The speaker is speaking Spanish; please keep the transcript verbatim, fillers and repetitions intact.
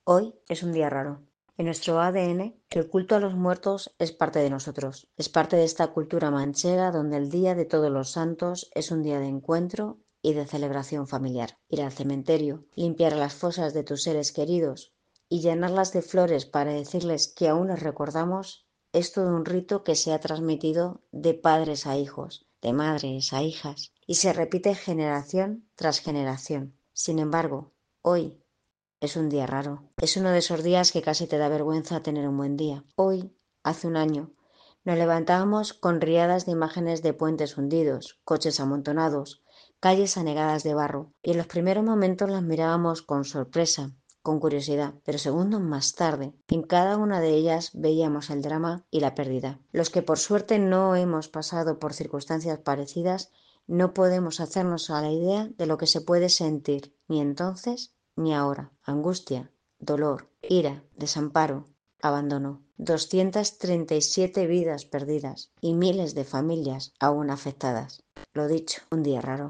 Hoy es un día raro. En nuestro A D N, el culto a los muertos es parte de nosotros. Es parte de esta cultura manchega donde el Día de Todos los Santos es un día de encuentro y de celebración familiar. Ir al cementerio, limpiar las fosas de tus seres queridos y llenarlas de flores para decirles que aún les recordamos es todo un rito que se ha transmitido de padres a hijos, de madres a hijas y se repite generación tras generación. Sin embargo, hoy es un día raro. Es uno de esos días que casi te da vergüenza tener un buen día. Hoy, hace un año, nos levantábamos con riadas de imágenes de puentes hundidos, coches amontonados, calles anegadas de barro, y en los primeros momentos las mirábamos con sorpresa, con curiosidad, pero segundos más tarde, en cada una de ellas veíamos el drama y la pérdida. Los que por suerte no hemos pasado por circunstancias parecidas, no podemos hacernos a la idea de lo que se puede sentir, ni entonces ni ahora. Angustia, dolor, ira, desamparo, abandono. doscientas treinta y siete vidas perdidas y miles de familias aún afectadas. Lo dicho, un día raro.